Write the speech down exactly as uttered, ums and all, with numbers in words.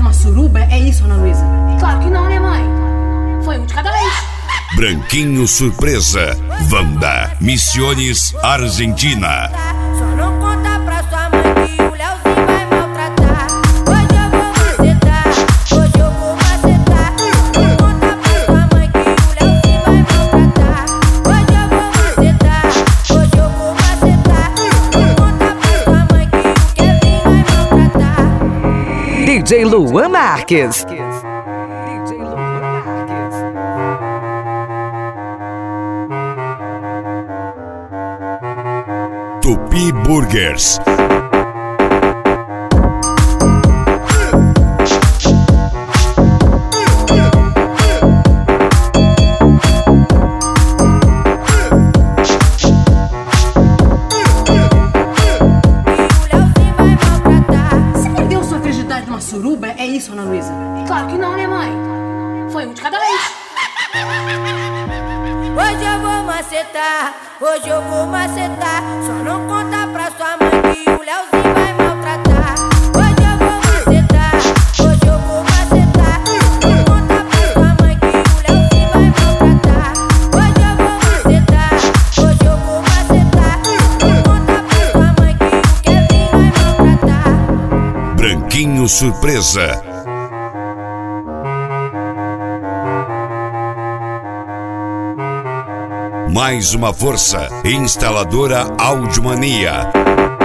uma suruba? É isso, Ana Luísa? Claro que não, né, mãe? Foi um de cada vez. Branquinho Surpresa, Wanda, Misiones, Argentina. Só não conta pra sua mãe que o Leozinho vai maltratar. Hoje eu vou macetar, hoje eu vou macetar. Não conta pra sua mãe que o Leozinho vai maltratar. Hoje eu vou macetar, hoje eu vou macetar. Não conta pra sua mãe que o Kevin vai maltratar. D J Luan Marques. Tupi Burgers. Você perdeu sua virgindade numa suruba? É isso, Ana Luísa? Claro que não, né, mãe? Foi um de cada vez. Hoje eu vou macetar, hoje eu vou macetar. Só não conta pra sua mãe que o Leozinho vai maltratar. Hoje eu vou macetar, hoje eu vou macetar. Não conta pra sua mãe que o Leozinho vai maltratar. Hoje eu vou macetar, hoje eu vou macetar. Não conta pra sua mãe que o Kevin vai maltratar. Branquinho Surpresa. Mais uma força. Instaladora Audiomania.